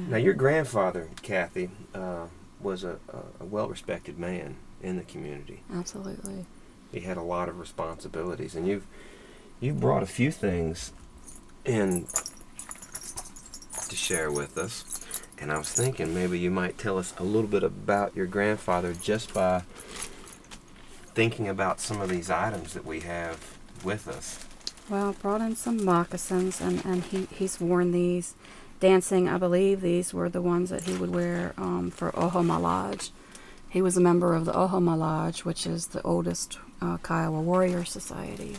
Now, your grandfather, Kathy, was a well-respected man in the community. Absolutely. He had a lot of responsibilities, and you've brought a few things in to share with us. And I was thinking maybe you might tell us a little bit about your grandfather just by thinking about some of these items that we have with us. Well, I brought in some moccasins, and he's worn these. Dancing, I believe these were the ones that he would wear for Ohoma Lodge. He was a member of the Ohoma Lodge, which is the oldest Kiowa warrior society.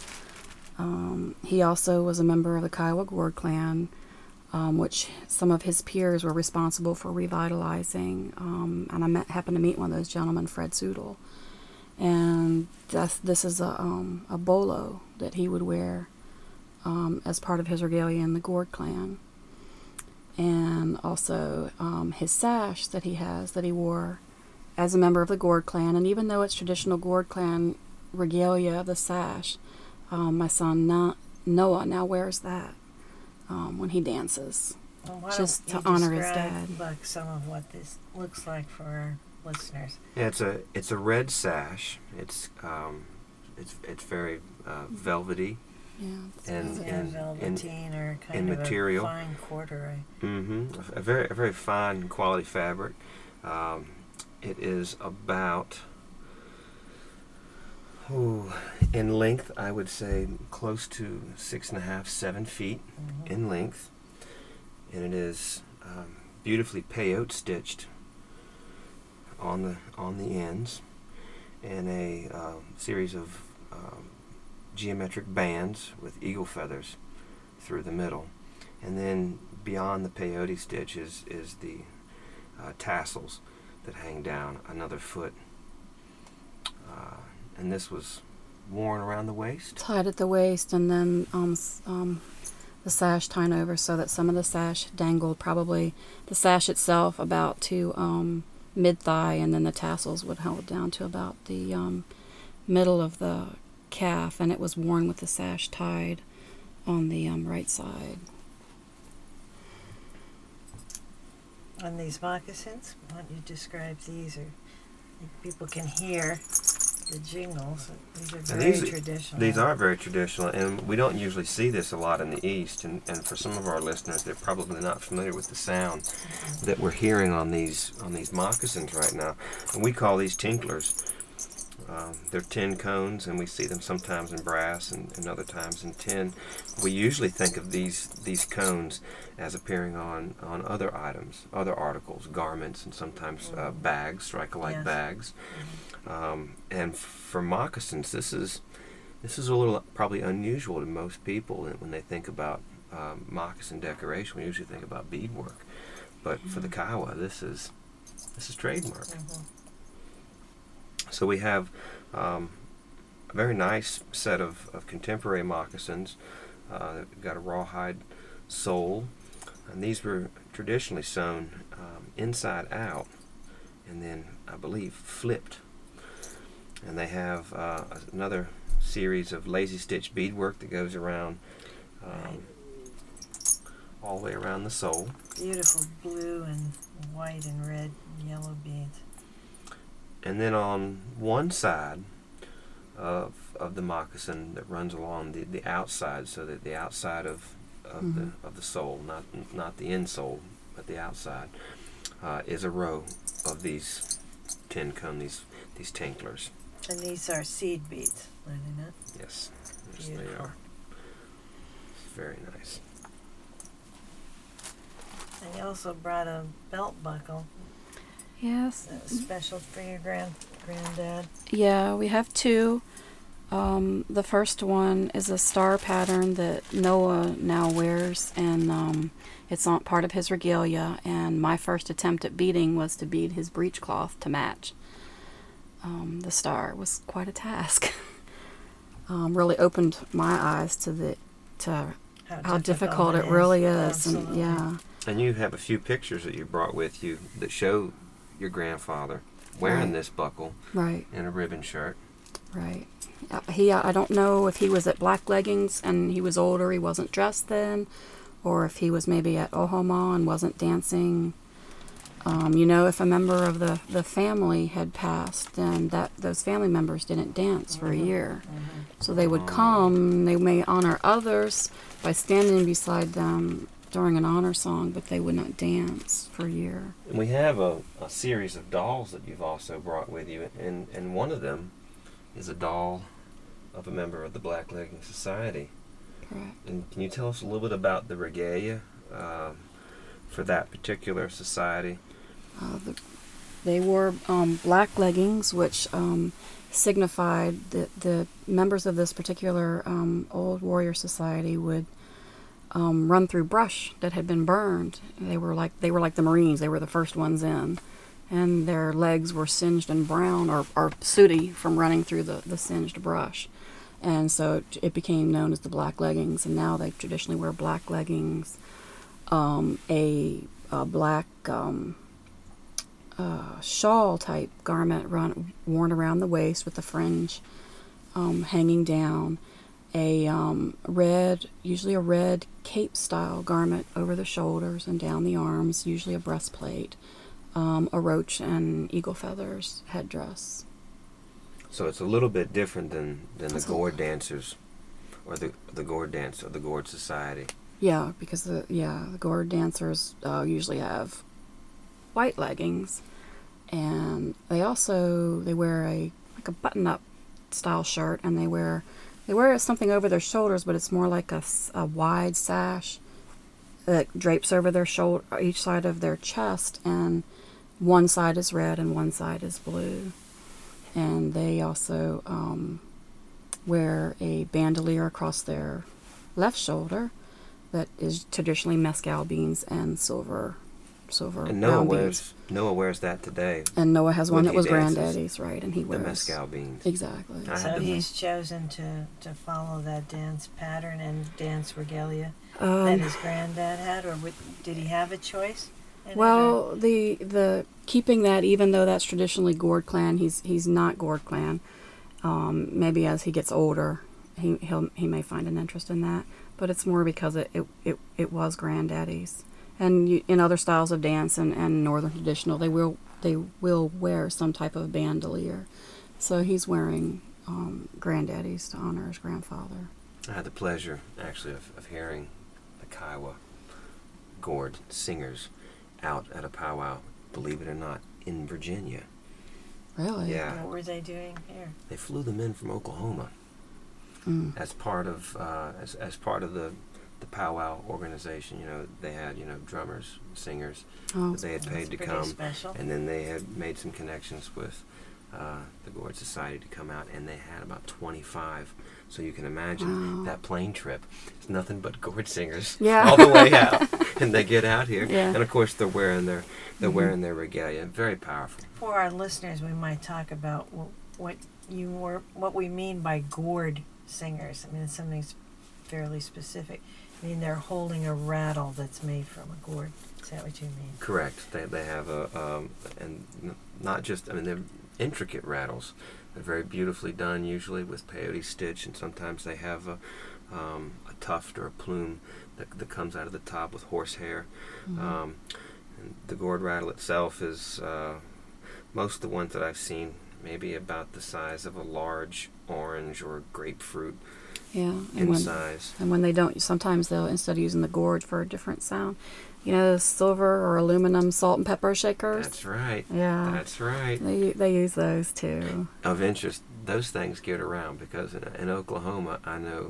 He also was a member of the Kiowa Gourd Clan, which some of his peers were responsible for revitalizing. And I happened to meet one of those gentlemen, Fred Soodle. And this is a bolo that he would wear as part of his regalia in the Gourd Clan. And also his sash that he wore as a member of the Gourd Clan. And even though it's traditional Gourd Clan regalia, the sash, my son Noah now wears that when he dances, Well, just to honor his dad. Like some of what this looks like for our listeners. Yeah, it's a red sash. It's very velvety. Yeah, And velveteen or kind in of material. a fine corduroy. A very fine quality fabric. It is about in length, I would say close to 6.5, 7 feet in length, and it is beautifully peyote stitched on the ends, and a series of geometric bands with eagle feathers through the middle, and then beyond the peyote stitch is the tassels that hang down another foot, and this was worn around the waist, tied at the waist, and then the sash tied over so that some of the sash dangled, probably the sash itself about to mid-thigh, and then the tassels would hold down to about the middle of the calf, and it was worn with the sash tied on the right side. On these moccasins, why don't you describe these, or people can hear the jingles. These are very traditional. These are very traditional, and we don't usually see this a lot in the East, and for some of our listeners, they're probably not familiar with the sound that we're hearing on these moccasins right now. And we call these tinklers. They're tin cones, and we see them sometimes in brass and other times in tin. We usually think of these cones as appearing on other items, other articles, garments, and sometimes bags, strike-alike bags. And for moccasins, this is a little probably unusual to most people when they think about moccasin decoration. We usually think about beadwork, but for the Kiowa, this is trademark. So we have a very nice set of contemporary moccasins. We've got a rawhide sole, and these were traditionally sewn inside out and then, I believe, flipped. And they have another series of lazy stitch beadwork that goes around all the way around the sole. Beautiful blue and white and red and yellow beads. And then on one side of the moccasin that runs along the outside, so that the outside of the sole, not the insole, but the outside, is a row of these tin cone, these tinklers. And these are seed beads, are they not? Yes, Beautiful. they are. It's very nice. And you also brought a belt buckle. Yes. Special for your granddad. Yeah, we have two. The first one is a star pattern that Noah now wears, and it's not part of his regalia. And my first attempt at beading was to bead his breechcloth to match the star. It was quite a task. Really opened my eyes to how difficult it really is. Absolutely. And yeah. And you have a few pictures that you brought with you that show your grandfather wearing this buckle, right, in a ribbon shirt. Right. I don't know if he was at Black Leggings and he was older, he wasn't dressed then, or if he was maybe at Ohoma and wasn't dancing. If a member of the family had passed, then those family members didn't dance for a year. So they would come, they may honor others by standing beside them during an honor song, but they would not dance for a year. And we have a series of dolls that you've also brought with you, and one of them is a doll of a member of the Black Legging Society. Correct. And can you tell us a little bit about the regalia for that particular society? They wore black leggings, which signified that the members of this particular old warrior society would run through brush that had been burned. They were like the Marines. They were the first ones in, and their legs were singed and brown or sooty from running through the singed brush. And so it became known as the black leggings. And now they traditionally wear black leggings, a black shawl type garment worn around the waist with the fringe hanging down, usually a red cape style garment over the shoulders and down the arms, usually a breastplate, a roach and eagle feathers headdress. So it's a little bit different than the gourd dancers, or the gourd dance or the gourd society. Yeah, because the gourd dancers usually have white leggings, and they wear a button-up style shirt, and they wear something over their shoulders, but it's more like a wide sash that drapes over their shoulder, each side of their chest, and one side is red and one side is blue. And they also wear a bandolier across their left shoulder that is traditionally mescal beans and silver And round beans. Noah wears that today. And Noah has one when that he was dances, granddaddy's, right? And he the wears mescal beans. exactly. I So had he's chosen to follow that dance pattern and dance regalia that Um, his granddad had, or did he have a choice? in it, or- well, the keeping that, even though that's traditionally Gourd clan, he's not Gourd clan. Maybe as he gets older, he may find an interest in that, but it's more because it was granddaddy's. And in other styles of dance and northern traditional, they will wear some type of bandolier. So he's wearing granddaddy's to honor his grandfather. I had the pleasure, actually, of hearing the Kiowa gourd singers out at a powwow, believe it or not, in Virginia. Really? Yeah. What were they doing here? They flew them in from Oklahoma Mm. as part of as part of the powwow organization. They had drummers, singers Oh, that they had That's paid to pretty come, special. and then they had made some connections with the Gourd Society to come out, and they had about 25. So you can imagine Wow. that plane trip. It's nothing but gourd singers Yeah. all the way out, and they get out here, Yeah. and of course they're wearing their Mhm. regalia. Very powerful. For our listeners, we might talk about what we mean by gourd singers. I mean, it's something fairly specific. I mean, they're holding a rattle that's made from a gourd. Is that what you mean? Correct. They have not just, they're intricate rattles. They're very beautifully done, usually with peyote stitch, and sometimes they have a tuft or a plume that comes out of the top with horsehair. Mhm. And the gourd rattle itself is most of the ones that I've seen maybe about the size of a large orange or grapefruit Yeah. in when, size. And when they don't, sometimes they'll, instead of using the gourd for a different sound, the silver or aluminum salt and pepper shakers. That's right. Yeah. That's right. They use those too. Of interest, those things get around because in Oklahoma, I know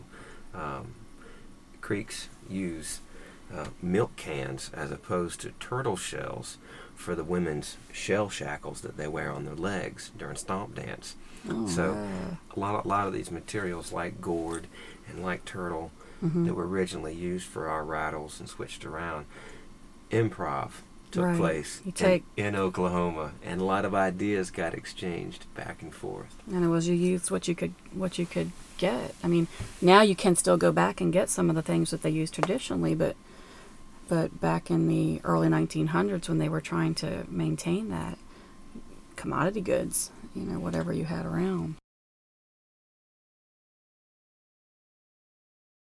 creeks use milk cans as opposed to turtle shells for the women's shell shackles that they wear on their legs during stomp dance. Oh, So wow. a lot of these materials like gourd and like turtle Mhm. that were originally used for our rattles and switched around, improv took Right. place You take- in Oklahoma, and a lot of ideas got exchanged back and forth. And it was you used what you could get. I mean, now you can still go back and get some of the things that they used traditionally, but back in the early 1900s when they were trying to maintain that, commodity goods, whatever you had around.